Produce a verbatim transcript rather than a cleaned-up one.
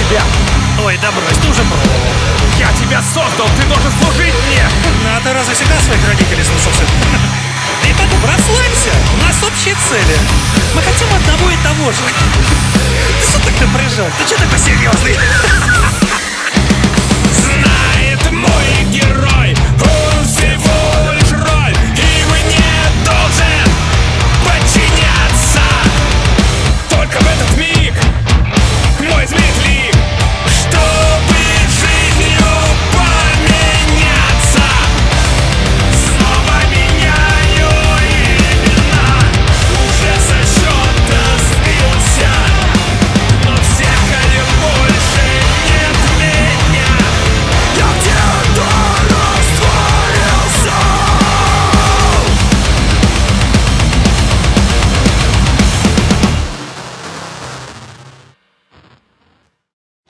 тебя. Ой, да брось, ты уже пробовал. Я тебя создал, ты должен служить мне. Ну, а ты разве всегда своих родителей слушался? Итак, расслабься, у нас общие цели. Мы хотим одного и того же. Ты что так напряжен? Ты что такой серьезный?